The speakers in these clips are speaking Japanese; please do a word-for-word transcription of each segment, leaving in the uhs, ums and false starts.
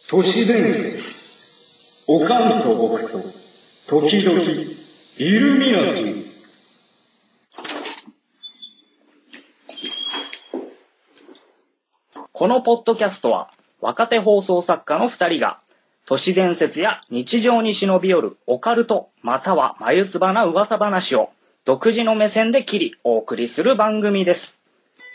都市伝説。おかんと僕と時々イルミナティ。 このポッドキャストは若手放送作家のふたりが都市伝説や日常に忍び寄るオカルトまたは眉唾な噂話を独自の目線で切りお送りする番組です。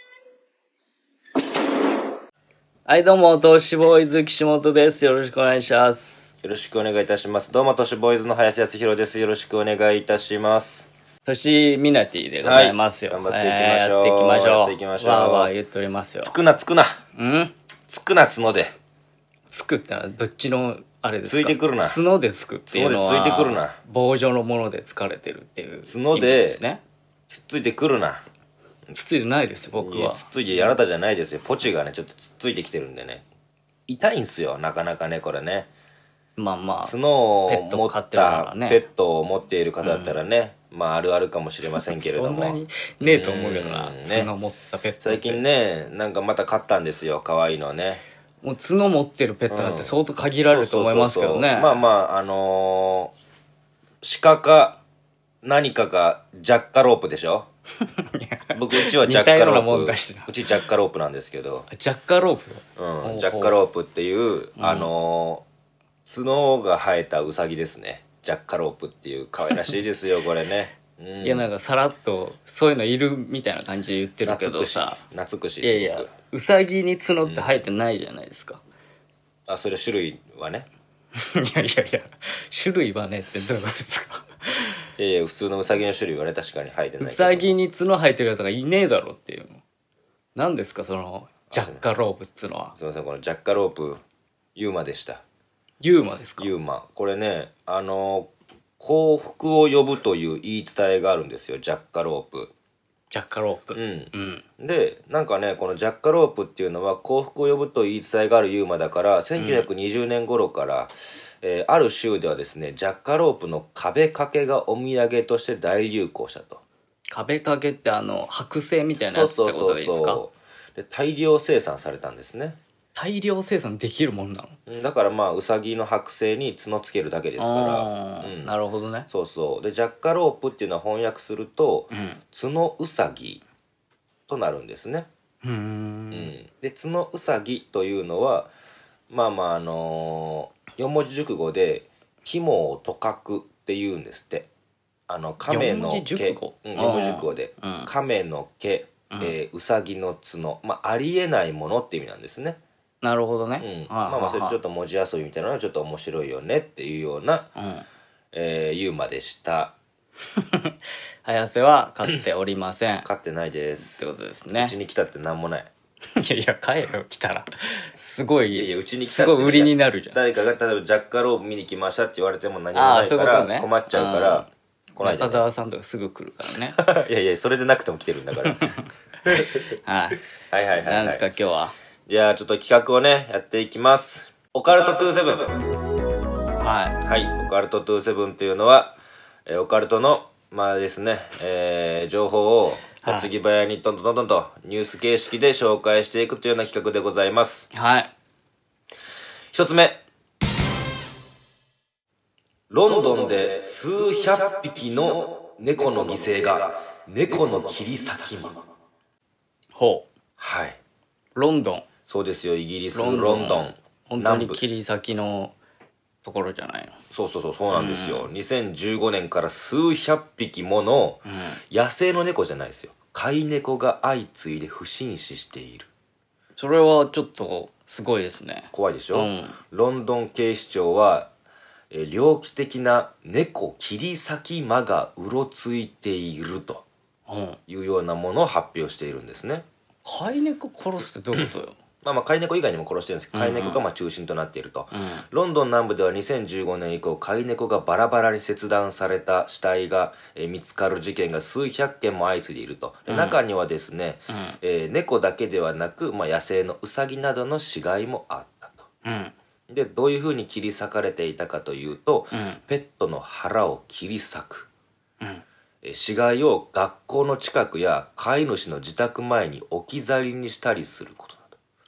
はいどうも、都市ボーイズ岸本です。よろしくお願いします。 よろしくお願いいたします。どうも都市ボーイズの林康弘です。よろしくお願いいたします。 都市ミナティでございますよ。 はい、頑張っていきましょう。 えー、やっていきましょう。 やっていきましょう。 わーわー言っておりますよ。 つくなつくな。 んつくな角で。 つくってのはどっちのあれですか？ ついてくるな。 角でつくっていうのは角でついてくるな。 棒状のもので疲れてるっていう角でですね。 つっついてくるな。 つっついてないです僕は。 つっついてあなたじゃないですよ。ポチがねちょっとつっついてきてるんでね。痛いんすよなかなかねこれね。 まあまあ角を持ったペットを持っている方だったらね、うん、まああるあるかもしれませんけれどもそんなにねえと思うけどな、ね、角持ったペットって最近ねなんかまた飼ったんですよ可愛いのね。 もう角持ってるペットなんて相当限られると思いますけどね。 まあまああのー、鹿か何かかジャッカロープでしょ僕うちはジャッカロープうちジャッカロープなんですけどジャッカロープうんジャッカロープっていう、うん、あのー、角が生えたウサギですね。ジャッカロープっていう可愛らしいですよこれね、うん、 いやなんかさらっとそういうのいるみたいな感じで言ってるけどさ懐くしいやいやウサギに角って生えてないじゃないですか、 うん、あそれ種類はねいやいやいや種類はねってどういうことですかいやいや普通のウサギの種類はね確かに生えてないけどウサギに角生えてるやつがいねえだろっていうの何ですかそのジャッカロープっつうのは。 すいませんこのジャッカロープユーマでした。 ユーマですか？ ユーマこれねあの幸福を呼ぶという言い伝えがあるんですよジャッカロープ。 ジャッカロープうん、うん、でなんかねこのジャッカロープっていうのは幸福を呼ぶと言い伝えがあるユーマだからせんきゅうひゃくにじゅうねん頃から、うんえー、ある州ではですねジャッカロープの壁掛けがお土産として大流行したと。 壁掛けってあの剥製みたいなやつってことでいいですか？そうそうそうそうで大量生産されたんですね。 大量生産できるもんなの？だからまあウサギの剥製に角つけるだけですから、 うん、なるほどね。 そうそうでジャッカロープっていうのは翻訳すると、うん、角ウサギとなるんですね。 うーん、うんで角ウサギというのはまあまああのー、よん文字熟語で肝をとかくっていうんですって。あの亀の毛よん文字熟語、 うん、よん文字熟語で、うん、亀の毛、うんえー、ウサギの角、まあありえないものって意味なんですね。 なるほどね、 うん、まあまあそれちょっと文字遊びみたいなのはちょっと面白いよねっていうような、うんえー、ユーマでした早瀬は飼っておりません飼ってないですってことですね。 うちに来たってなんもないいやいや帰るよ来たらすごいいやいやうちに来たすごい売りになるじゃん。 誰かが例えばジャッカロープ見に来ましたって言われても何もないから困っちゃうから来ないで、ね、中澤さんとかすぐ来るからねいやいやそれでなくても来てるんだからはい、 はいはいはいはい何ですか今日は。 じゃあちょっと企画をねやっていきます。オカルトにじゅうななはいはいオカルトにじゅうななというのは、えー、オカルトのまあですね、えー、情報を矢継ぎ早にどんどんどんどんとニュース形式で紹介していくというような企画でございます。 はい一つ目、ロンドンで数百匹の猫の犠牲が猫の切り裂き魔。 ほうはいロンドン。 そうですよイギリスロンドン、ロンドン本当に切り裂きのところじゃないの。 そうそうそうそうなんですよ、うん、にせんじゅうごねんから数百匹もの野生の猫じゃないですよ飼い猫が相次いで不審死している。 それはちょっとすごいですね。 怖いでしょ、 うん、 ロンドン警視庁はえ猟奇的な猫切り裂き魔がうろついているというようなものを発表しているんですね。 飼い猫殺すってどういうことよまあまあ飼い猫以外にも殺してるんですけど、飼い猫がまあ中心となっていると、うんうん、ロンドン南部ではにせんじゅうごねん以降飼い猫がバラバラに切断された死体が、えー、見つかる事件が数百件も相次いでいると、うん、中にはですね、うんえー、猫だけではなく、まあ、野生のウサギなどの死骸もあったと、うんでどういうふうに切り裂かれていたかというと、うん、ペットの腹を切り裂く、うん、死骸を学校の近くや飼い主の自宅前に置き去りにしたりすることなど。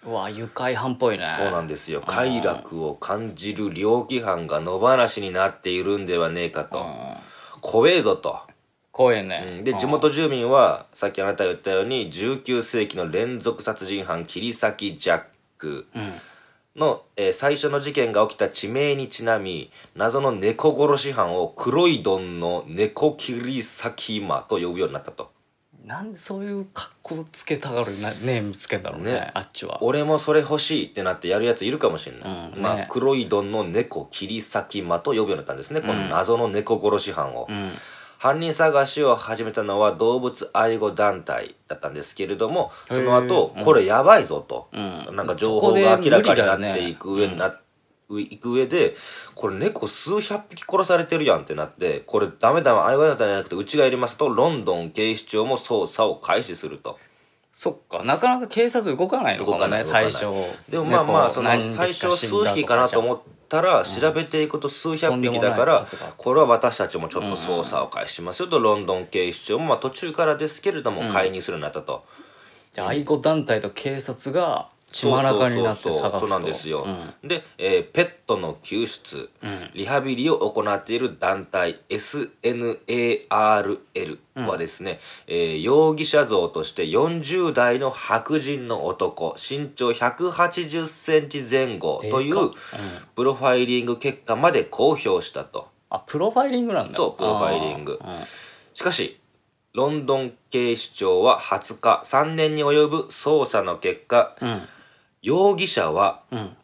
うわ愉快犯っぽいね。 そうなんですよ。快楽を感じる猟奇犯が野放しになっているんではねえかと。怖えぞと。 怖えね、 うん、で地元住民はさっきあなたが言ったようにじゅうきゅう世紀の連続殺人犯切り裂きジャックの、えー最初の事件が起きた地名にちなみ謎の猫殺し犯を黒いドンの猫切り裂き魔と呼ぶようになったと。 なんでそういう格好つけたがるなネームつけんだろうね、 ねあっちは。 俺もそれ欲しいってなってやるやついるかもしれない、 うんねまあ、黒いドンの猫切り裂き魔と呼ぶようになったんですね、この謎の猫殺し犯を、 うん犯人探しを始めたのは動物愛護団体だったんですけれども、その後、これやばいぞと、 うんなんか情報が明らかになっていく上にそこで無理だよねな、いく上で、これ猫数百匹殺されてるやんってなって、これダメだ、愛護団体じゃなくてうちがやりますと、ロンドン警視庁も捜査を開始すると。 そっかなかなか警察動かないのかもね動かない動かない最初。 でもまあまあ、 猫その何最初数匹か死んだと匹かなと思ったら、調べていくと数百匹だからとんでもない数が、 これは私たちもちょっと捜査を開始しますよと、ロンドン警視庁もまあ途中からですけれども、介入するようになったと。 じゃあ愛護団体と警察が血まなかになって探すと。 そうそうそうそうなんですよ、 うんで、えーペットの救出、リハビリを行っている団体 エスエヌエーアールエル はですね、えー容疑者像としてよんじゅう代の白人の男、身長ひゃくはちじゅっセンチ前後というでかっプロファイリング結果まで公表したと。 あプロファイリングなんだ。 そうプロファイリングあーうんしかしロンドン警視庁ははつかさんねんに及ぶ捜査の結果、 うん容疑者はうん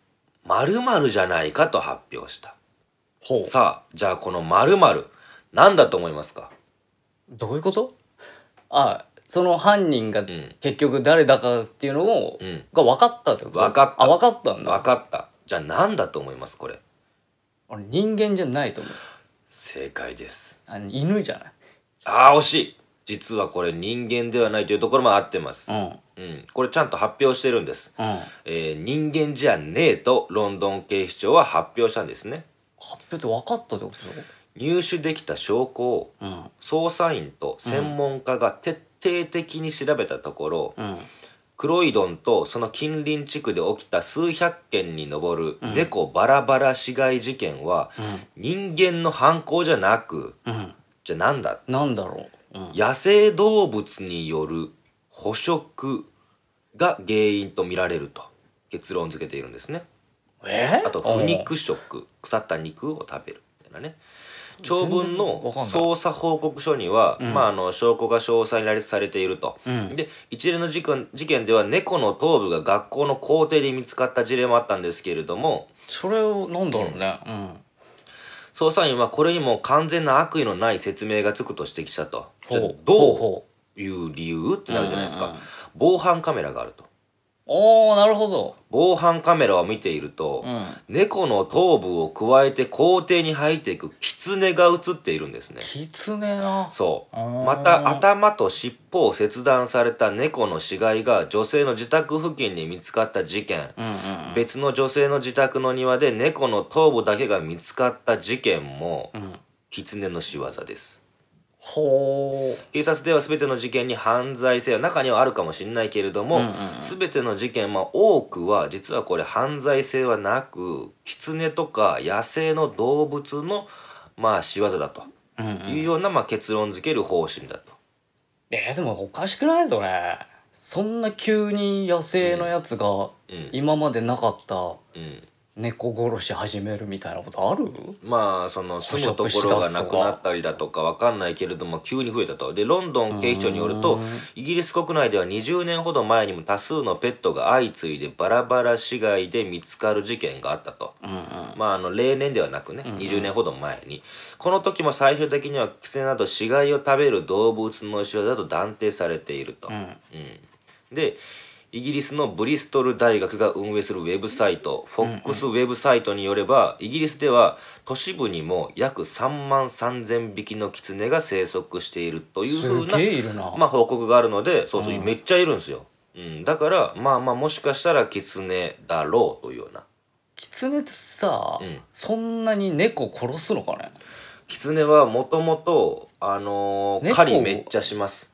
〇〇じゃないかと発表した。 ほうさあ、じゃあこの〇〇何だと思いますか？ どういうこと？あその犯人がん結局誰だかっていうのを、 んが分かったってこと？ 分かった。 あ分かったんだ。 分かった。じゃあ何だと思いますこれ？ 俺人間じゃないと思う。 正解です。 あ犬じゃない？ ああ、惜しい。実はこれ人間ではないというところも合ってます。 うんうん。これちゃんと発表してるんです。 うんえー人間じゃねえとロンドン警視庁は発表したんですね。 発表って分かったってこと？ 入手できた証拠をうん捜査員と専門家が徹底的に調べたところ、 うんクロイドンとその近隣地区で起きた数百件に上る猫バラバラ死骸事件は人間の犯行じゃなく、 うんじゃあなんだ、 なんだろう、うん、 野生動物による捕食が原因と見られると結論付けているんですね。 えあと腐肉食、腐った肉を食べるみたいなね。長文の全然わかんない捜査報告書には、まあ、あの証拠が詳細に羅列されていると、 うんで一連の事件事件では猫の頭部が学校の校庭で見つかった事例もあったんですけれども、 それをなんだろうねうん捜査員はこれにも完全な悪意のない説明がつくと指摘したと。じゃあほうほうどほういう理由ってなるじゃないですか、 うんうんうん防犯カメラがあると。 おーなるほど防犯カメラを見ていると、 うん猫の頭部を加えて校庭に入っていくキツネが映っているんですね。 キツネなそうあーまた頭と尻尾を切断された猫の死骸が女性の自宅付近に見つかった事件、 うんうん別の女性の自宅の庭で猫の頭部だけが見つかった事件も、 うんキツネの仕業です。 ほー警察では全ての事件に犯罪性は中にはあるかもしれないけれども、 うんうんうん全ての事件、まあ、多くは実はこれ犯罪性はなくキツネとか野生の動物の、まあ、仕業だとうんうんいうような、まあ、結論付ける方針だと。 えー、でもおかしくないそれそんな急に野生のやつがん今までなかったうん猫殺し始めるみたいなことある？ まあその住むところがなくなったりだとかわかんないけれども急に増えたと。でロンドン警視庁によるとイギリス国内ではにじゅうねんほど前にも多数のペットが相次いでバラバラ死骸で見つかる事件があったと。 うんうんまああの例年ではなくねにじゅうねんほど前にこの時も最終的にはキツネなど死骸を食べる動物の仕業だと断定されていると。 うんうんでイギリスのブリストル大学が運営するウェブサイト、フォックスウェブサイトによれば、イギリスでは都市部にも約さんまんさんぜんびきのキツネが生息しているというふうなすげえいるなまあ、報告があるので、そうそう、めっちゃいるんですよ。うん、だから、まあまあ、もしかしたらキツネだろうというような。 キツネってさ、 うんそんなに猫殺すのかね？ キツネはもともと、あのー猫狩りめっちゃします。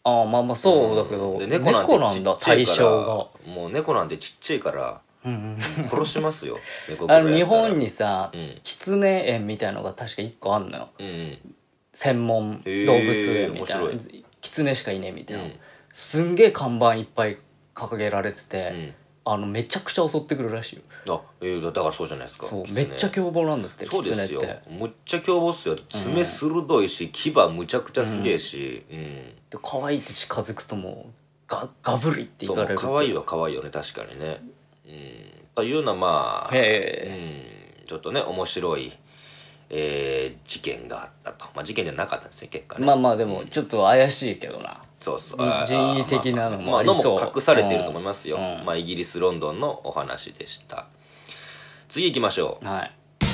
ああまあまあそうだけど、 で猫なんて猫なんだちっちゃい対から象が。 もう猫なんてちっちゃいからうんうん殺しますよ猫ぐらいあの日やったら本にさ、 うんキツネ園みたいのが確かいっこあんのよ。 うんうん専門動物園みたいな、 へー面白キツネしかいねえみたいな、 うんすんげえ看板いっぱい掲げられてて、 うんあのめちゃくちゃ襲ってくるらしいよ。 あ、えー、だだからそうじゃないですかそうキツネめっちゃ凶暴なんだってそうキツネっですよて。 むっちゃ凶暴っすよ爪鋭いし、牙むちゃくちゃすげえし、うんで可愛いって近づくともうガガブリってそ言われるってう可愛いは可愛いよね確かにね、うん、というのはまあ、 へうん、ちょっとね面白い、えー事件があったと、まあ、事件じゃなかったんですね結果ねまあまあでもちょっと怪しいけどな。 そうそう人人為的なのもまあ、 ありそうまあのも隠されていると思いますよ、 うんまあ、イギリスロンドンのお話でした。次行きましょう。 はい。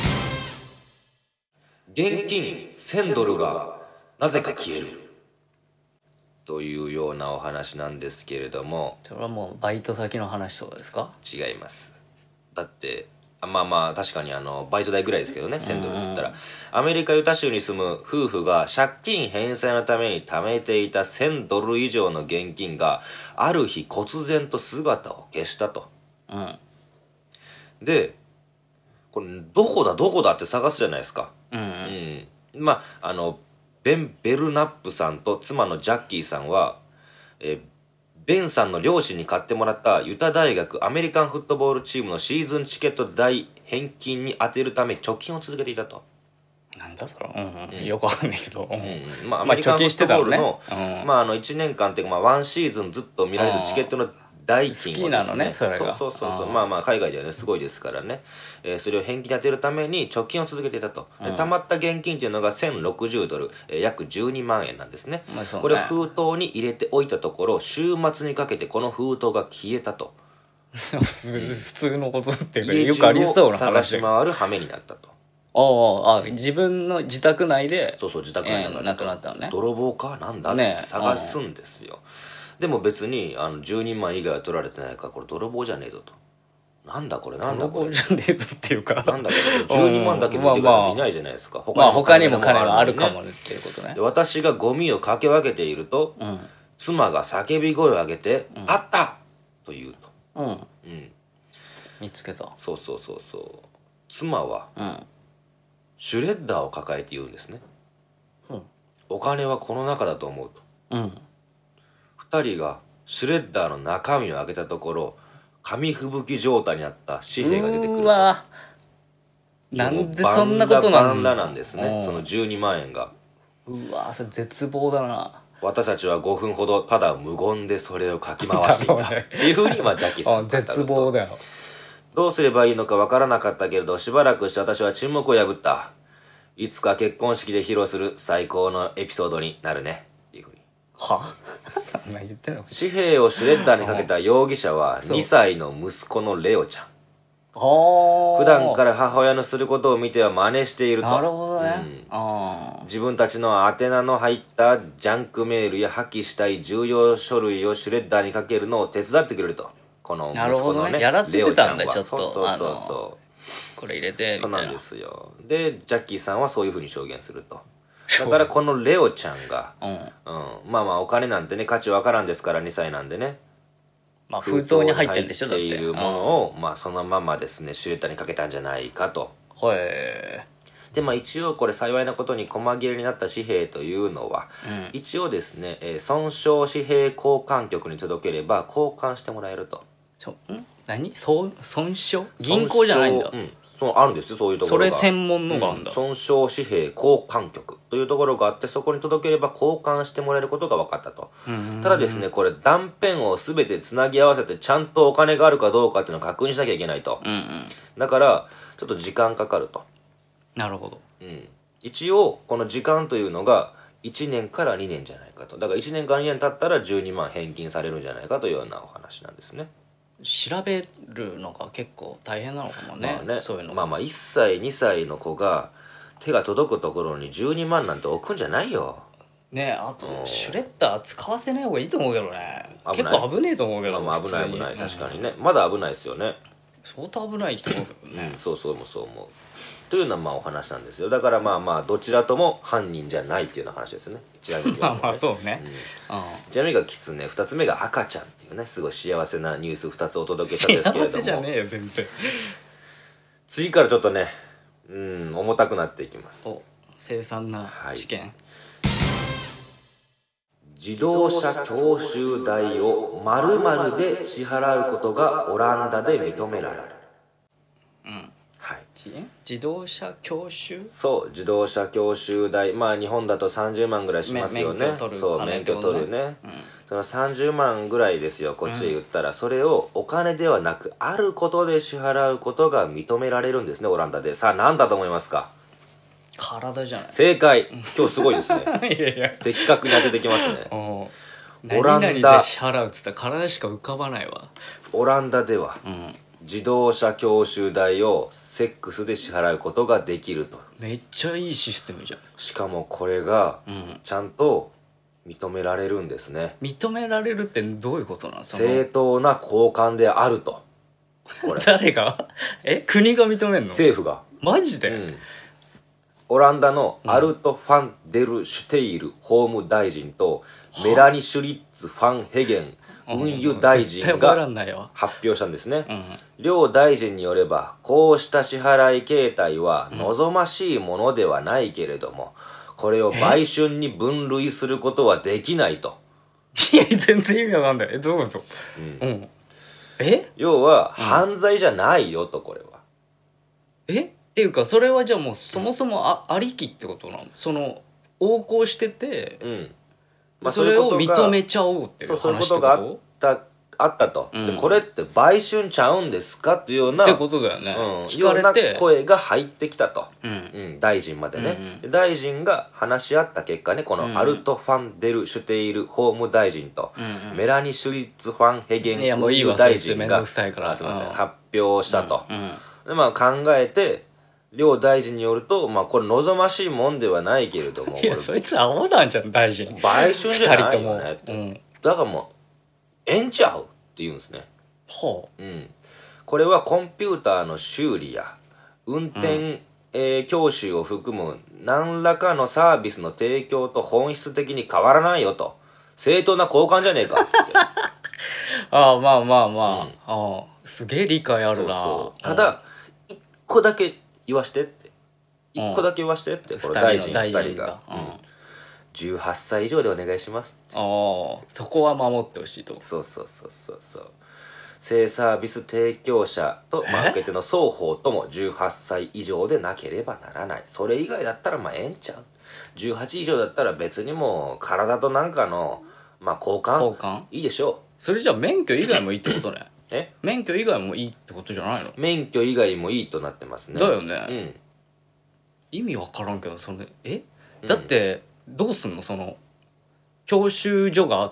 現金せんドルがなぜか消えるというようなお話なんですけれども、 それはもうバイト先の話とかですか？ 違います。だってあまあまあ確かにあのバイト代ぐらいですけどね、せんドルっつったら、アメリカユタ州に住む夫婦が借金返済のために貯めていたせんドル以上の現金がある日忽然と姿を消したと。 うんでこれどこだどこだって探すじゃないですか。 うんうんうん、まああのベン・ベルナップさんと妻のジャッキーさんは、えーベンさんの両親に買ってもらったユタ大学アメリカンフットボールチームのシーズンチケット代返金に充てるため貯金を続けていたと。 なんだそれ、うんうん、よくわかんないけど、うんうんまあ、アメリカンフットボールの、まあ、あのいちねんかんっていうか、まあ、ワンシーズンずっと見られるチケットの代金をですね、 好きなのねそれがそうそうそうそう、まあまあ海外ではねすごいですからね、えーそれを返金に充てるために貯金を続けていたと、で貯まった現金というのがせんろくじゅうドル、えー約じゅうにまんえんなんですね、 まあそうねこれを封筒に入れておいたところ週末にかけてこの封筒が消えたと、 普通のことっていうか家よくありそうな中を探話し回る羽目になったと。 あああ自分の自宅内でそうそう自宅内のえーなくなったのね。 泥棒かなんだっねて探すんですよ、でも別にあのじゅうにまん以外は取られてないからこれ泥棒じゃねえぞと、なんだこれなんだこれ泥棒じゃねえぞっていうかなんだこれじゅうにまんだけ見てくださいっていないじゃないですか、 まあ他にも金もはあるかのにねもねっていうことねで。私がゴミをかけ分けていると、 うん妻が叫び声を上げて「あった!」と言うと、 うんうん、 見つけた。 そうそうそうそう妻はうんシュレッダーを抱えて言うんですね、 うんお金はこの中だと思うと。 うんふたりがシュレッダーの中身を開けたところ紙吹雪状態になった紙幣が出てくると。 うわなんでそんなことなバンんだラなんですね、 うんそのじゅうにまんえんが。 うわそれ絶望だな。 私たちはごふんほどただ無言でそれをかき回していたっていうふうにまあジャッキーさんあは語ると絶望だよ。 どうすればいいのかわからなかったけれどしばらくして私は沈黙を破った。いつか結婚式で披露する最高のエピソードになるねっていうふうに。 は何言ってんの。 紙幣をシュレッダーにかけた容疑者はにさいの息子のレオちゃん。 はあ普段から母親のすることを見ては真似していると。 なるほどね、 うんあ自分たちの宛名の入ったジャンクメールや破棄したい重要書類をシュレッダーにかけるのを手伝ってくれると。この息子のなるほどねねやらせてたんだレオちゃはちょっとそうそうそうあのそーこれ入れてみたいな。 うそうなんですよ。でジャッキーさんはそういうふうに証言すると。だからこのレオちゃんが、 うんうん、まあまあお金なんてね価値わからんですからにさいなんでね、 まあ封筒に入ってんでしょだって。 封筒に入っているものを、まあそのままですねシュレッダーにかけたんじゃないかと。 うんはいでまあ一応これ幸いなことに細切れになった紙幣というのは、 うん一応ですね、えー損傷紙幣交換局に届ければ交換してもらえると。 ちょん何損損傷銀行じゃないんだ。 損傷うんそうあるんですよそういうとこそろがれ専門のがあるんだ、 うん損傷紙幣交換局というところがあってそこに届ければ交換してもらえることが分かったと。ただですねこれ断片を全てつなぎ合わせてちゃんとお金があるかどうかっていうのを確認しなきゃいけないと、 うんうんだからちょっと時間かかると。 なるほど。 うん、一応この時間というのがいちねんからにねんじゃないかと。だからいちねんからにねん経ったらじゅうにまん返金されるんじゃないかというようなお話なんですね。 調べるのが結構大変なのかもね,、 まあねそういうのまあまあいっさいにさいの子が手が届くところにじゅうにまんなんて置くんじゃないよ。 ねあとシュレッダー使わせない方がいいと思うけどね。 危ない結構危ねえと思うけど、 まあまあ危ない普通に危ない確かにね、まだ危ないですよね。 相当危ない人だけどねうん、そうそうもそう思うというのはまあお話なんですよ。だからまあまあどちらとも犯人じゃないっていうような話ですね。ちなみに、 まあまあそうね、うん、 ちなみにがキツネ、ふたつめが赤ちゃんっていうね、すごい幸せなニュースふたつお届けしたんですけれども、 幸せじゃねえよ全然。 次からちょっとね、うん重たくなっていきます。 お凄惨な事件、はい、 自動車教習代を〇〇で支払うことがオランダで認められる。 うんはい、 自動車教習そう自動車教習代、まあ日本だとさんじゅうまんぐらいしますよね。 免許取るそう免許取るね、 うん、 そのさんじゅうまんぐらいですよこっちで言ったら、うん、それをお金ではなくあることで支払うことが認められるんですねオランダで。さあ何だと思いますか？ 体じゃない？ 正解。今日すごいですねいやいや的確に当ててきますね。 オランダ何々で支払うっつったら体しか浮かばないわ。 オランダでは、 うん自動車教習代をセックスで支払うことができると。 めっちゃいいシステムじゃん。 しかもこれがちゃんと認められるんですね、 うん、認められるってどういうことなんですか？ 正当な交換であると。これ誰がえ国が認めんの？ 政府が。 マジで、 うん、オランダのアルト・ファン・デル・シュテイル法務大臣とメラニ・シュリッツ・ファン・ヘゲン運輸大臣が発表したんですね、うん、両大臣によればこうした支払い形態は望ましいものではないけれども、うん、これを売春に分類することはできないと。 いや全然意味わかんない。えどういうこと？うん、うん、え要は犯罪じゃないよと。これはえっていうかそれはじゃあもうそもそも あ, ありきってことなの？その横行してて、うんまあ、それを認めちゃおうっていう話ってこと？ そういうことがあったあったと、うん、でこれって売春ちゃうんですかっていうようなってことだよね、 うん、聞かれてような声が入ってきたと、 うんうん、大臣までね、 うんうん、 大臣が話し合った結果ね、このアルト・ファン・デル・シュテイル法務大臣と、うんうん、メラニ・シュリッツ・ファン・ヘゲン運輸大臣が発表したと、 うんうん、 でまあ、考えて両大臣によると、まあ、これ望ましいもんではないけれどもいやそいつアホなんじゃん大臣。 売春じゃないよねって、うん、だからもうええんちゃうって言うんですね。 はあ、うん、これはコンピューターの修理や運転、うんえー、教習を含む何らかのサービスの提供と本質的に変わらないよと。正当な交換じゃねえかってああまあまあまあ、うん、あすげえ理解あるな。そうそうただ一個だけ言わしてって一個だけ言わしてって、うん、この大臣ふたりが、うん、じゅうはっさい以上でお願いしますって。 ああそこは守ってほしいと。 そうそうそうそうそう性サービス提供者とマーケテの双方ともじゅうはっさい以上でなければならない。それ以外だったらまあええんちゃう。じゅうはち以上だったら別にもう体となんかの、まあ、交換交換いいでしょう。 それじゃあ免許以外もいいってことねえ免許以外もいいってことじゃないの？ 免許以外もいいとなってますね。 だよね、 うん、 意味わからんけどそれえだってどうすんの？その教習所があって、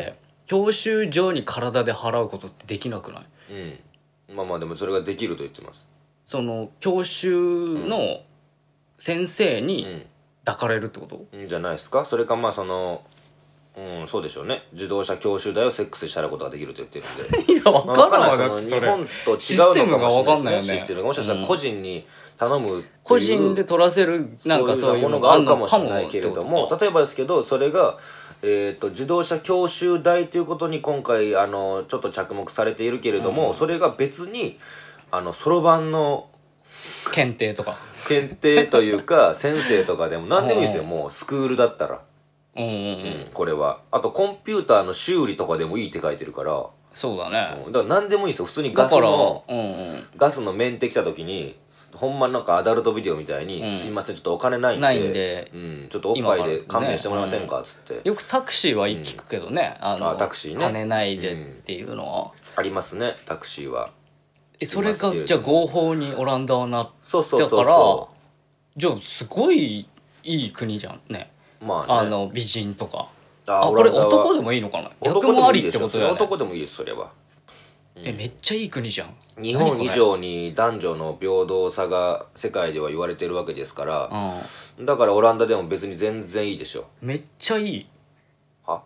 うん教習所に体で払うことってできなくない？ うんまあまあでもそれができると言ってます。 その教習の先生に抱かれるってこと、 うん、じゃないですか。それかまあそのうんそうでしょうね。自動車教習代をセックスで支払うことができると言ってるんでいや分からんわ、 まあ、 だってそれ日本と違うのかもしれないですね。システムが分かんないよね。システムがもしかしたら個人に頼む、うん、 個人で取らせるなんかそういうものがあるかもしれないけれども、例えばですけどそれがえー、と自動車教習代ということに今回あのちょっと着目されているけれども、うん、それが別にそろばんの検定とか検定というか先生とかでも何でもいいですよもうスクールだったら、 うんうんうんうん、これはあとコンピューターの修理とかでもいいって書いてるからそうだね、 うん、だから何でもいいですよ。普通にガスの、 うんうん、 ガスのメンテ来た時にほんまなんかアダルトビデオみたいに、うん、すいませんちょっとお金ないんでないんで、 うん、ちょっとおっぱいで勘弁してもらえませんかっつって、 ねうん、よくタクシーは聞くけどね、うん、あのあタクシーね金ないでっていうのは、 うん、ありますねタクシーは。 えそれがじゃあ合法にオランダはなってそうそうそうからそうじゃあすごいいい国じゃんね。 まあねあの美人とかああこれ男でもいいのかな。逆もありってことだよね。 男でもいいですそれは。 えめっちゃいい国じゃん。 日本以上に男女の平等さが世界では言われてるわけですから、うん、だからオランダでも別に全然いいでしょ。 めっちゃいいは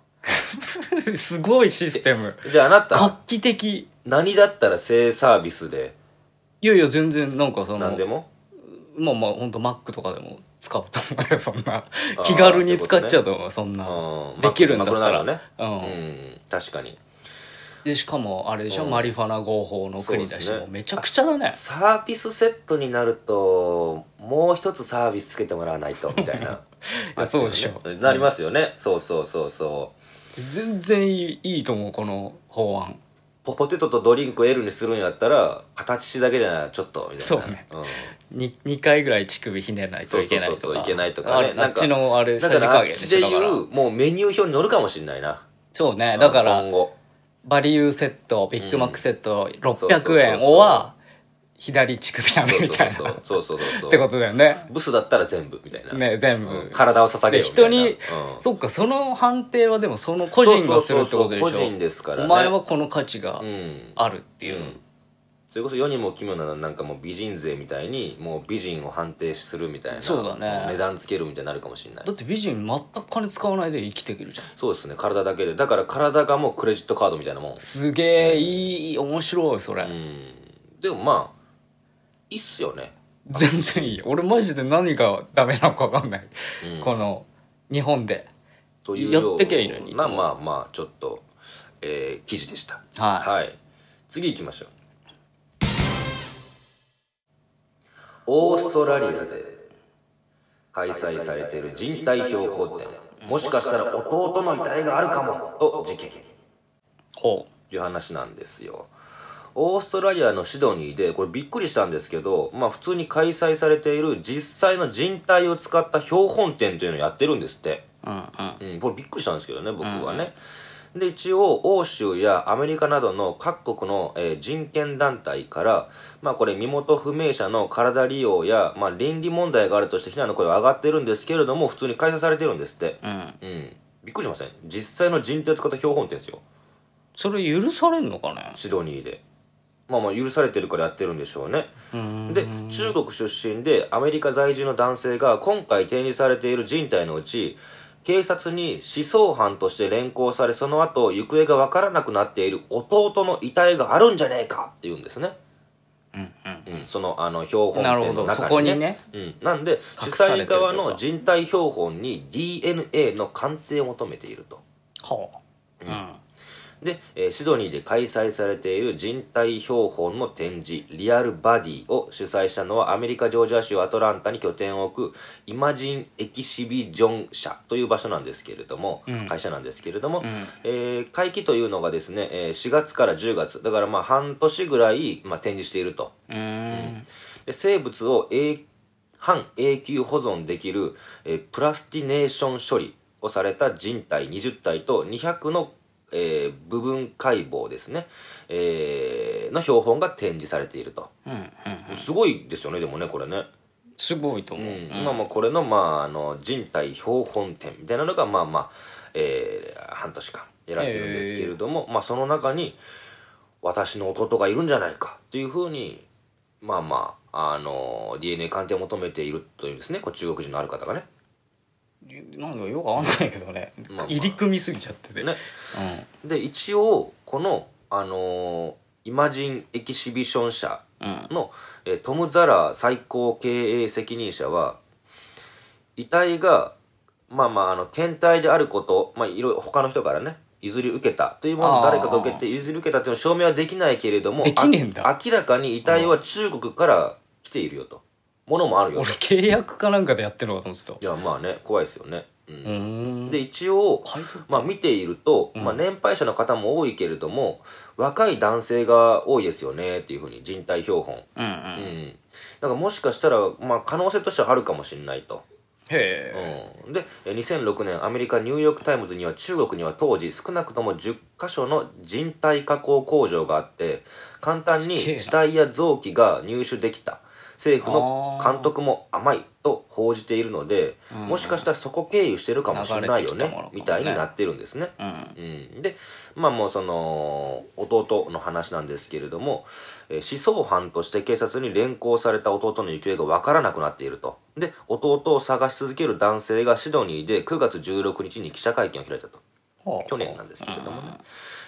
すごいシステム。 じゃああなた画期的。 何だったら性サービスでいやいや全然なんかその何でもまあまあ本当 Mac とかでも使うと思うよそんな気軽に使っちゃうと思うそんなできるんだったらね、 うん、 うん、確かに。 でしかもあれでしょ、うん、マリファナ合法の国だし、ね、もうめちゃくちゃだね。 サービスセットになるともう一つサービスつけてもらわないとみたいな。 いやそうでしょ、 なりますよね、うん、そうそうそうそう。 全然いい、いいと思うこの法案。 ポテトとドリンク L にするんやったら形だけじゃちょっとみたいな。 そうね、うん、に, にかいぐらい乳首ひねらないといけないとか。 そうそうそういけないとかね。 あっちのあれさじ加減でしょ。だからもうメニュー表に載るかもしれないな。 そうね、だから今後バリューセットビッグマックセットろっぴゃくえんをは左乳首ダメみたいなそうそうそうそうってことだよね。 ブスだったら全部みたいなね、全部、 うん、体を捧げるみたいな。 人に、うん、そっか、その判定はでもその個人がするってことでしょ。 そうそうそう個人ですからね。 お前はこの価値があるっていう、うんうん、 それこそ世にも奇妙ななんかもう美人税みたいにもう美人を判定するみたいな。 そうだね、 値段つけるみたいになるかもしれない。 だって美人全く金使わないで生きていけるじゃん。 そうですね、体だけで。だから体がもうクレジットカードみたいなもん。 すげえいい、面白いそれ。うん、 でもまあいいっすよね。 全然いい。俺マジで何がダメなのか分かんない、うん、この日本でというやってけいいのに。 まあまあまあちょっと、えー、記事でした。 はい、 はい、次行きましょう。オーストラリアで開催されている人体標本展、もしかしたら弟の遺体があるかもと事件ほういう話なんですよ。オーストラリアのシドニーでこれびっくりしたんですけど、まあ普通に開催されている実際の人体を使った標本展というのをやってるんですって。 うんうんうん、これびっくりしたんですけどね、僕はね。うん、で一応欧州やアメリカなどの各国の、えー、人権団体から、まあこれ身元不明者の体利用や、まあ、倫理問題があるとして非難の声が上がってるんですけれども、普通に開催されてるんですって。 うんうん、びっくりしません？実際の人体を使った標本展ですよ。 それ許されんのかね、 シドニーで。まあまあ許されてるからやってるんでしょうね。で中国出身でアメリカ在住の男性が今回展示されている人体のうち、警察に思想犯として連行されその後行方が分からなくなっている弟の遺体があるんじゃねえかって言うんですね。 うんうんうん、 そのあの標本展の中にね。 そこにね、 うん、なんで主催側の人体標本に ディーエヌエー の鑑定を求めていると。 はあ、うん、 うんで、えー、シドニーで開催されている人体標本の展示リアルバディを主催したのはアメリカジョージア州アトランタに拠点を置くイマジンエキシビジョン社という場所なんですけれども、うん、会社なんですけれども、うんえー、会期というのがですね、えー、しがつからじゅうがつだからまあ半年ぐらい、まあ、展示していると。 うんうん、 で生物を永半永久保存できる、えー、プラスティネーション処理をされた人体にじゅったいとにひゃくのえー、部分解剖ですね、えー、の標本が展示されていると、 うんうんうん、 すごいですよね。でもねこれねすごいと思う、うんうん、まあまあこれの,、まあ、あの人体標本展みたいなのがまあまあ、えー、半年間やられてるんですけれども、えー、まあその中に私の弟がいるんじゃないかっていうふうにまあまああの ディーエヌエー 鑑定を求めているというんですね、こう中国人のある方がね。 なんかよくわかんないけどね、まあまあ、入り組みすぎちゃっててね、 うん、で一応この、あのー、イマジンエキシビション社の、うん、えトム・ザラー最高経営責任者は遺体がまあまああの検体であること、まあ、いろいろ他の人からね譲り受けたというものを誰かが受けて譲り受けたというのを証明はできないけれども、 できねえんだ。 明らかに遺体は中国から来ているよと、ものもあるよ。 俺契約かなんかでやってるのかと思ってた。 いやまあね怖いですよね。うん、 うんで一応、まあ、見ていると、まあ、年配者の方も多いけれども、うん、若い男性が多いですよねっていうふうに人体標本、 うんうんうん、 だからもしかしたら、まあ、可能性としてはあるかもしれないと。 へえ、うん、でにせんろくねんアメリカニューヨークタイムズには中国には当時少なくともじゅっかしょの人体加工工場があって簡単に死体や臓器が入手できた、政府の監督も甘いと報じているので、もしかしたらそこ経由してるかもしれないよね、ねみたいになってるんですね、うんうん、でまあもうその弟の話なんですけれども、えー、思想犯として警察に連行された弟の行方が分からなくなっていると。で弟を探し続ける男性がシドニーでくがつじゅうろくにちに記者会見を開いたと。去年なんですけれどもね、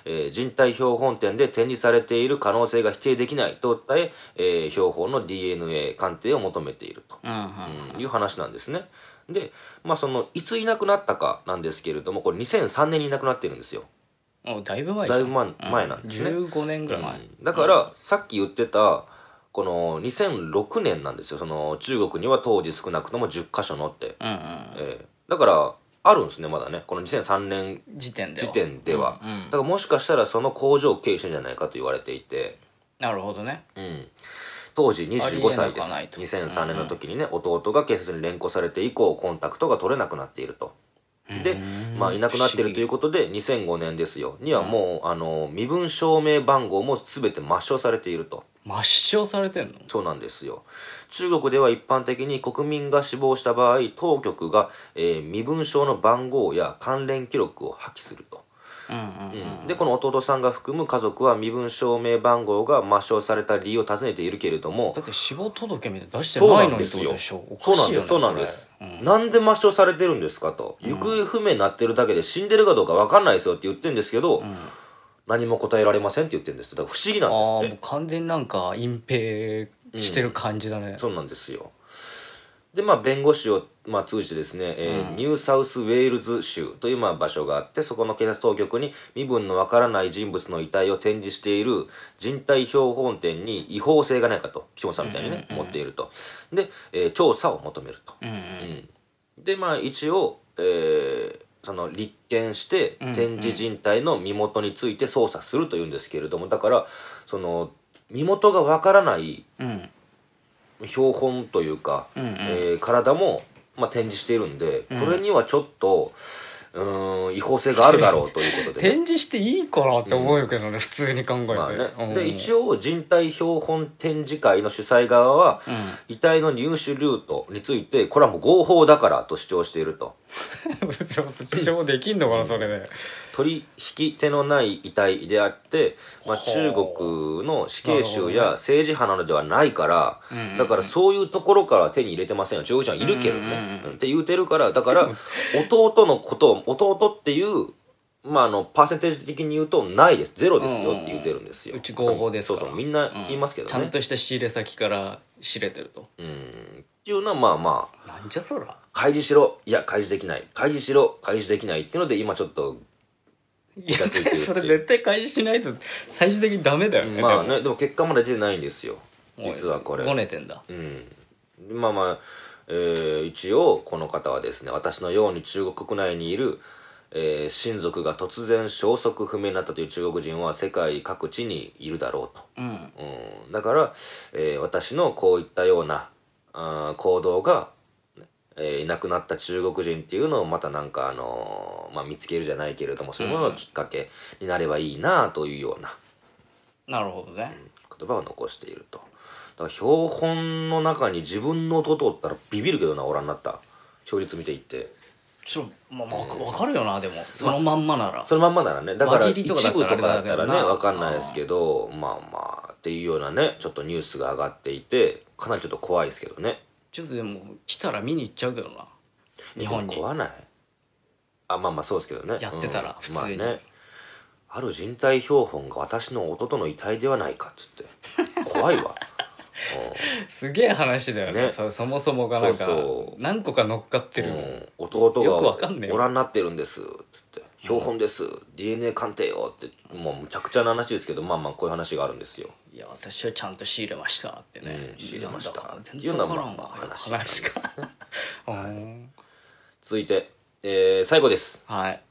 えー人体標本展で展示されている可能性が否定できないと訴ええー標本の ディーエヌエー 鑑定を求めていると、 うんうんうんいう話なんですね。で、まあ、そのいついなくなったかなんですけれども、これにせんさんねんにいなくなってるんですよ。 おだいぶ前じゃんだいぶ前前なんですね、 じゅうごねんぐらい前、 うんだから、さっき言ってたこのにせんろくねんなんですよ。その中国には当時少なくともじゅっかしょのって、 うんうんえーだからあるんですね、まだね、このにせんさんねん時点では時点では、 うんうんだからもしかしたらその工場を経営してるんじゃないかと言われていて、 なるほどね。 うん、当時にじゅうごさいです。 ありえなくはないとにせんさんねんの時にね、弟が警察に連行されて以降コンタクトが取れなくなっていると。で、まあ、いなくなっているということでにせんごねんですよにはもう、あの身分証明番号も全て抹消されていると。 抹消されてんの？ そうなんですよ。中国では一般的に国民が死亡した場合、当局が、えー身分証の番号や関連記録を破棄すると。 うんうんうんうんでこの弟さんが含む家族は身分証明番号が抹消された理由を尋ねているけれども、 だって死亡届みたいなの出してそうないのにっなんですよ。 てことでしょ。おそうなんです、 かしいよねそうなんです、 それうんなんで抹消されてるんですかと、行方不明になってるだけで死んでるかどうか分かんないですよって言ってるんですけど、何も答えられませんって言ってるんです。だから不思議なんああもうですって。 完全になんか隠蔽してる感じだね、 そうなんですよ。でまあ弁護士を、まあ、通じてですね、えーニューサウスウェールズ州というまあ場所があって、そこの警察当局に身分のわからない人物の遺体を展示している人体標本展に違法性がないかと、岸本さんみたいにね、持っていると。で、えー調査を求めると。 うんうんうんでまあ一応、えーその立件して展示人体の身元について捜査するというんですけれども、だからその身元がわからないうん標本というか、 うんうんえー体も、まあ、展示しているんで、これにはちょっとうーん違法性があるだろうということで、ね、 展示していいかなって思うけどね、普通に考えて、 まあねうんで一応人体標本展示会の主催側は、遺体の入手ルートについてこれはもう合法だからと主張していると。 そう主張できんのかなそれで、 取引手のない遺体であって、まあ、中国の死刑囚や政治派などではないから、だからそういうところから手に入れてませんよ。中国人はいるけどね、うんって言うてるから、だから弟のことを弟っていうまあ、あのパーセンテージ的に言うとないです、ゼロですよって言ってるんですよ。 うち合法ですからそうそうみんな言いますけどね、 ちゃんとした仕入れ先から仕入れてると、 うんっていうのはまあまあなんじゃそら、 開示しろ、いや開示できない、開示しろ開示できないっていうので今ちょっといやがついてるっていうそれ絶対開示しないと最終的にダメだよね、 まあねでも結果まで出てないんですよ実はこれ。 ごねてんだ、 うんまあまあ、えー一応この方はですね、私のように中国国内にいる、えー親族が突然消息不明になったという中国人は世界各地にいるだろうと、 うんうん、だから、えー私のこういったようなあー行動が、えーいなくなった中国人っていうのをまたなんか、あのーまあ、見つけるじゃないけれども、そういうものがきっかけになればいいなというようななるほどね、 言葉を残していると。だから標本の中に自分の弟おったらビビるけどな、おらんなった勝率見ていってちょまあまあ分かるよな、でもそのまんまなら、 そのまんまならね、だから輪一切りとかだったら部とかだったらねあれだけどな分かんないですけど、まあまあっていうようなねちょっとニュースが上がっていて、かなりちょっと怖いですけどね。 ちょっとでも来たら見に行っちゃうけどな、日本にでも怖ない？あまあまあそうですけどね、 やってたらうん普通にまあね、ある人体標本が私の弟の遺体ではないかっつって怖いわすげえ話だよね、 ねそそもそもがなんかそうそう何個か乗っかってるもん、 うん弟よくわかんねえよがおらんなってるんですっつって標本です、ディーエヌエー 鑑定よってもうむちゃくちゃな話ですけど、まあまあこういう話があるんですよ。 いや私はちゃんと仕入れましたってね、 うん仕入れましたなんだか全然わからんわっていうのはまあ話話かうん続いて、えー最後です。 はい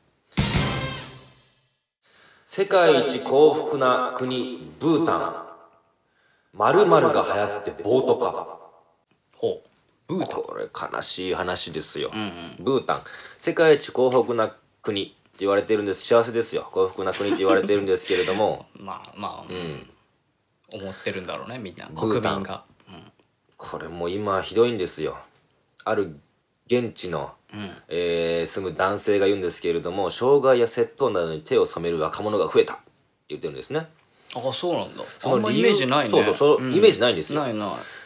世界一幸福な国ブータン、〇〇が流行って暴徒化。 ほうブータンこれ悲しい話ですよ、 うんうんブータン世界一幸福な国って言われてるんです。幸せですよ、幸福な国って言われてるんですけれどもまあまあ、 うん思ってるんだろうねみんなブータン国民が、 これもう今ひどいんですよ。ある現地の、 うんえー住む男性が言うんですけれども、傷害や窃盗などに手を染める若者が増えたって言ってるんですね。 あそうなんだその理由あんまイメージないねそうそうそう、 んイメージないんですよ。 ないない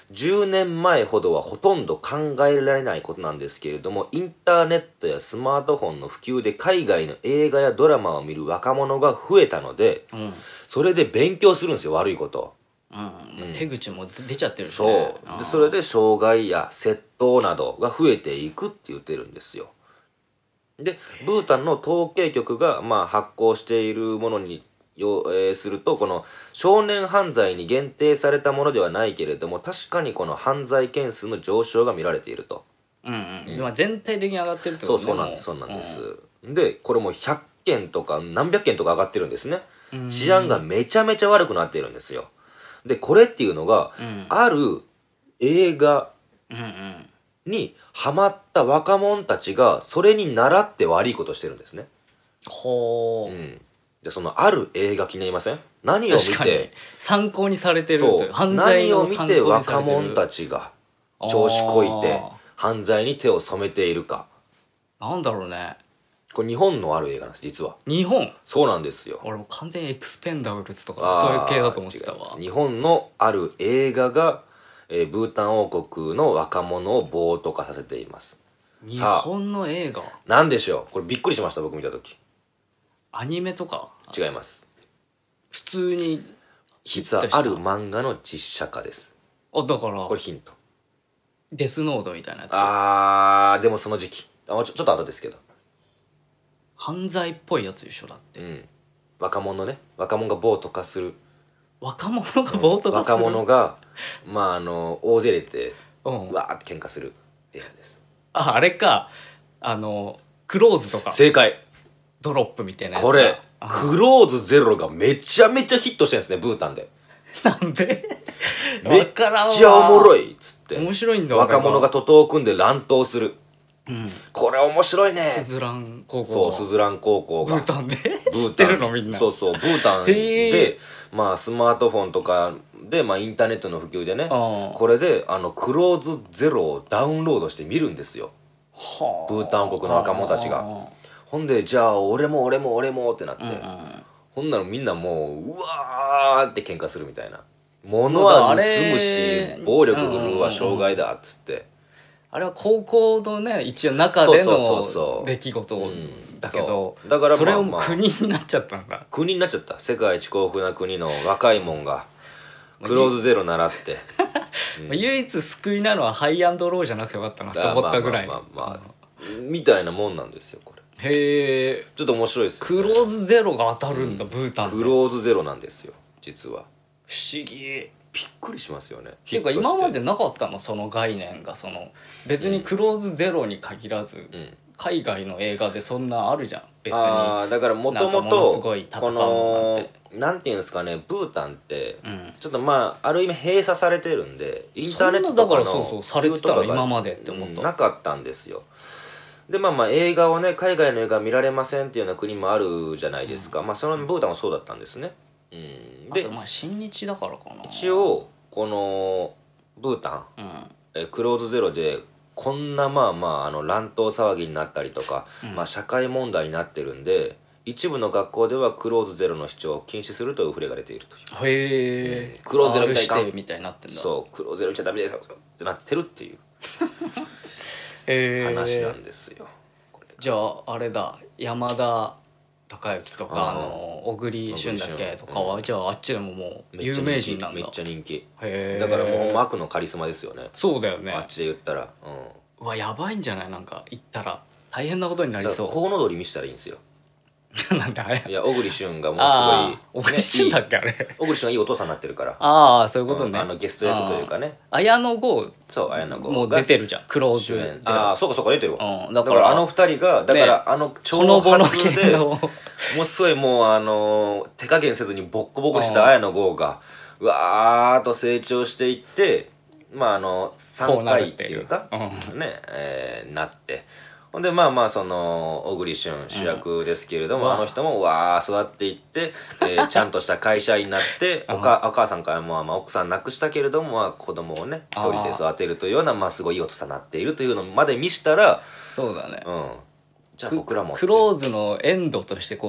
じゅうねんまえほどはほとんど考えられないことなんですけれども、インターネットやスマートフォンの普及で海外の映画やドラマを見る若者が増えたので、 うんそれで勉強するんですよ、悪いことを。 うん、手口も出ちゃってるしそうね。 でそれで傷害や窃盗などが増えていくって言ってるんですよ。でブータンの統計局がまあ発行しているものによ、えーすると、この少年犯罪に限定されたものではないけれども、確かにこの犯罪件数の上昇が見られていると。 うんうん、まあ全体的に上がってるってことね。 そうそうなんですそうなんです、でこれもひゃっけんとか何百件とか上がってるんですね。治安がめちゃめちゃ悪くなっているんですよ。でこれっていうのが、 うんある映画うんうんにハマった若者たちがそれに倣って悪いことをしてるんですね。 ほう、 うんでそのある映画気になりません？何を見確かにて参考にされてるそう犯罪の何を見て参考にされてる若者たちが調子こいてあー犯罪に手を染めているか。 なんだろうね。 これ日本のある映画なんです実は。 日本そうなんですよ。 俺も完全にエクスペンダブルズとかあーそういう系だと思ってたわ違います。日本のある映画が、えーブータン王国の若者を暴徒化させています。 日さあ本の映画なんでしょう。これびっくりしました僕見た時。 アニメとか違います。 普通にヒッ実はトしたある漫画の実写化です。 あだからこれヒント。 デスノートみたいなやつあーでもその時期あちょちょっと後ですけど、 犯罪っぽいやつでしょだってうん、若者ね若者が暴徒化する若者が暴徒化する若者がまああの大勢入れてうんわーって喧嘩する映画です。 ああれかあのクローズとか正解。 ドロップみたいなやつだこれあクローズゼロがめちゃめちゃヒットしてるんですねブータンで。 なんでめっわからんわちゃおもろいっつって面白いんだ若者が徒党を組んで乱闘する。 うんこれ面白いね。 スズラン高校そうスズラン高校がブータンでブータン知ってるのみんなそうそうブータンへでまあスマートフォンとかで、まあ、インターネットの普及でねああこれであのクローズゼロをダウンロードして見るんですよはあブータン国の若者たちが。ほんでじゃあ俺も俺も俺もってなって、 うんうんほんならみんなもううわーって喧嘩するみたいな。物は盗むし暴力振るうは傷害だっつってあれは高校のね一応中でそうそうそうそうの出来事うんだけどそうだからまあそれをまあ国になっちゃったんだ国になっちゃった。世界一幸福な国の若いもんがクローズゼロ習ってまあ唯一救いなのはハイアンドローじゃなくてよかったなと思ったぐらいまあまあまあまあみたいなもんなんですよこれ。 へえちょっと面白いですよね。 クローズゼロが当たるんだブータンでクローズゼロなんですよ実は。 不思議びっくりしますよね。 っていうかヒットして今までなかったのその概念がその別にクローズゼロに限らず、 うん海外の映画でそんなあるじゃん別にああだからもとなんかもものすごとい戦うこのなんのてなんていうんですかねブータンってうんちょっとまあある意味閉鎖されてるんでインターネットとかのそんなだからそうそうされてたの普及とかが今までって思ったうんなかったんですよ。でまあまあ映画をね海外の映画見られませんっていうような国もあるじゃないですか、まあそのブータンもそうだったんですね。うん、であとまあ親日だからかな一応このブータンうんえクローズゼロでこんなまあまああの乱闘騒ぎになったりとか、 うんまあ、社会問題になってるんで一部の学校ではクローズゼロの主張を禁止するという触れが出ているという。 へえクローズゼロみたいか R 指定みたいになってんだそうクローズゼロ見ちゃダメですよってなってるっていうへえ話なんですよ、これじゃああれだ山田孝之とかあーあの小栗旬だっけ小栗旬とかは、じゃああっちでももう有名人なんだめっちゃ人気へえだからもうほんま悪のカリスマですよねそうだよねあっちで言ったら、うん、 うわやばいんじゃないなんか行ったら大変なことになりだからそコウノドリ見したらいいんですよ。 うなんであれいや小栗旬がもああうすごい小栗旬だっねけあれいい小栗旬がいいお父さんになってるからああそういうことね、 うんあのゲスト役というかね綾野剛そう綾野剛もう出てるじゃんクローズ主ゼロ演ああそうかそうか出てるわ、 うんだかだかららあの二人がだから、 ねあのほのぼの長髪系のでもうすごいもうあの手加減せずにボッコボコした綾野剛がうわーっと成長していってまああのさんかいっていうかこうなるっていうねえーなってほんでまあまあその小栗旬主役ですけれども、 うんあの人もわー育っていって、えーちゃんとした会社員になっておかお母さんからもまあ奥さん亡くしたけれども、まあ、子供をね一人で育てるというようなまあすごいいいお父さんになっているというのまで見したらそうだねうんじゃあク僕らもクローズのエンドとしてこう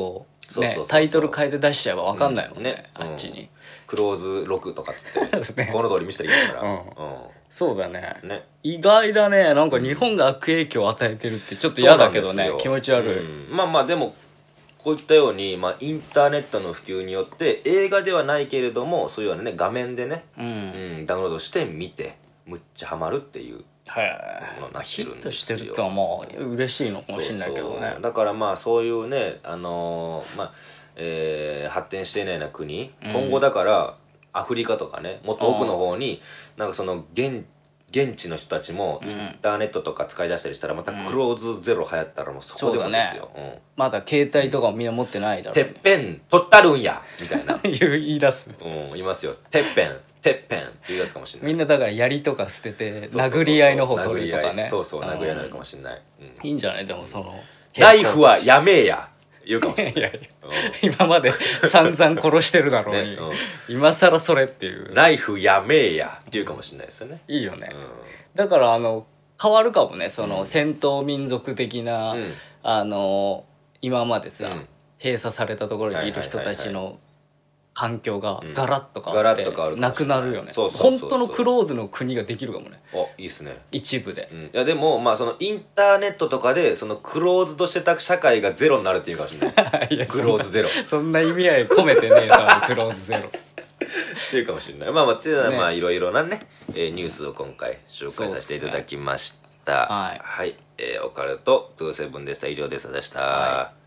そうそうそうそうタイトル変えて出しちゃえば分かんないもんね、 うんねあっちに、 クローズろくとかっつって、 ねこの通り見せたらいいんだから、 うんそうだねうんね意外だね。なんか日本が悪影響を与えてるってちょっと嫌だけどね、 そうなんですよ気持ち悪い、 うんまあまあでもこういったように、まあ、インターネットの普及によって映画ではないけれどもそういうようなね画面でね、 うんうんダウンロードして見てむっちゃハマるっていうはいものになってヒットるんですよしてるとはまあ嬉しいのかもしれないけどね。 そうそうだからまあそういうねあのーまあえー発展していないような国、 うん今後だからアフリカとかねもっと奥の方になんかその現現地の人たちもインターネットとか使い出したりしたらまたクローズゼロ流行ったらもうそこでもですよ、 まだ携帯とかもみんな持ってないだうん、 ろう、 てっぺん取ったるんやみたいな言う言い出すうんいますよてっぺんてっぺんって言い出すかもしれないみんなだから槍とか捨ててそうそうそう殴り合いの方取るとかね。 そうそう殴り合いになるかももしれない、うんいいんじゃないでもそのナイフはやめえや言うかもしれないいやいや今まで散々殺してるだろうに、 ねうん今更それっていうナイフやめえやって言うかもしれないですよねいいよね、 うんだからあの変わるかもねその戦闘民族的な、 うんあの今までさ、 うん閉鎖されたところにいる人たちはいはいの環境がんガラッと変ガわってラッと変わるかなもしれないくなるよね。 そうそうそうそう本当のクローズの国ができるかもねおいいっすね一部でうんいやでもまあそのインターネットとかでそのクローズとしてた社会がゼロになるっていうかもしれないいやクローズゼロっそんな意味合い込めてねえよ多分クローズゼロていうかもしれないまあまあっていうのはねまあいろいろなね、えーニュースを今回紹介させていただきました、 はいはい、えーオカルトにじゅうななでした以上ですでした、 はい